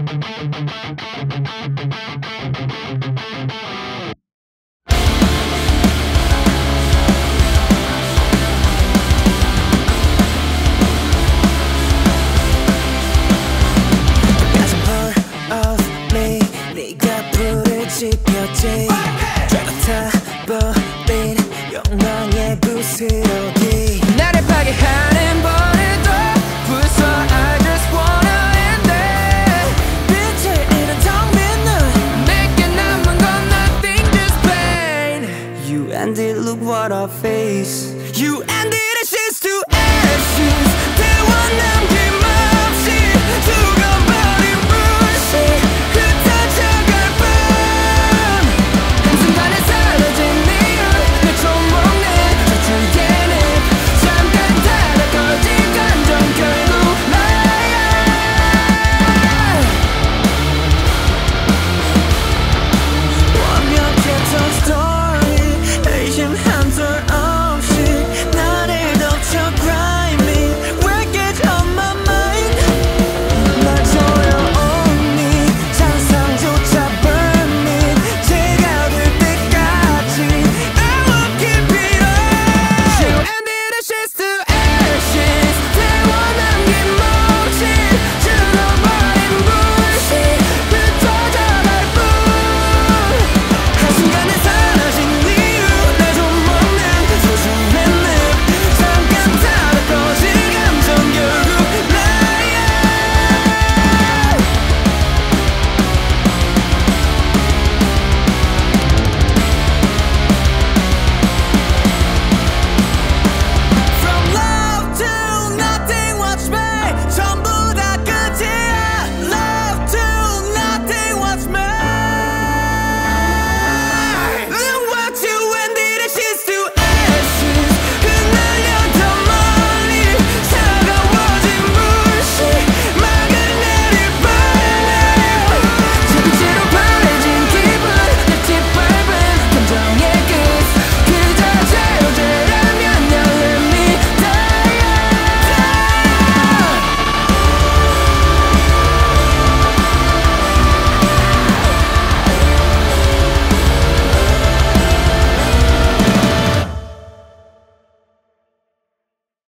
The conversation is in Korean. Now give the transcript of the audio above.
네가 불을 지폈지 타버린 욕망의 부스러기 나를 파괴하는 벌에도 부숴 I just wanna end it 빛을 잃은 텅 빈 눈 내게 남은 건 nothing just pain You ended, look what I face